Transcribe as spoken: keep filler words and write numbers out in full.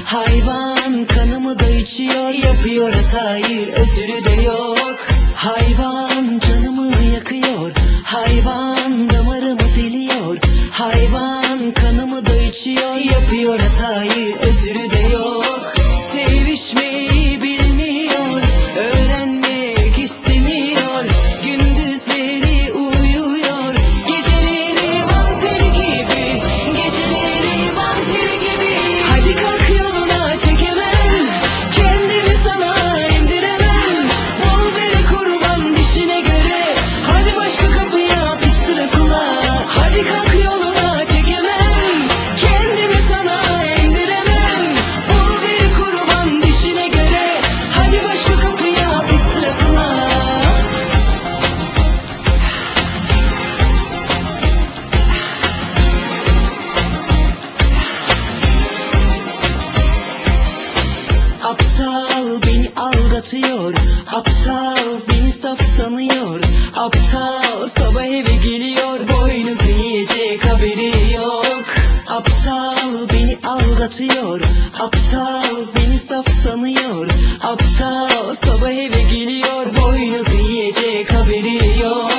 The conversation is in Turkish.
Hayvan kanımı da içiyor, yapıyor hatayı, özürü de yok. Hayvan canımı yakıyor, hayvan damarımı deliyor. Hayvan kanımı da içiyor, yapıyor hatayı, özürü de yok. Sevişmeyi bilmiyor, öğrenmek istemiyor. Gündüzleri uyuyor, geceleri vampir gibi, geceleri vampir gibi. Hadi kalk yoluna, çekemem kendimi, sana indiremem. Bol beni kurban dişine göre, hadi başka kapıya, pis sıra kulağa. Hadi kalk yoluna, çekemem kendimi, sana indiremem. Bol beni kurban dişine göre, hadi başka kapıya, pis sıra kulağa. Aptal beni aldatıyor, aptal beni saf sanıyor. Aptal sabah eve geliyor, boynuzu yiyecek haberi yok. Aptal beni aldatıyor, aptal beni saf sanıyor. Aptal sabah eve geliyor, boynuzu yiyecek haberi yok.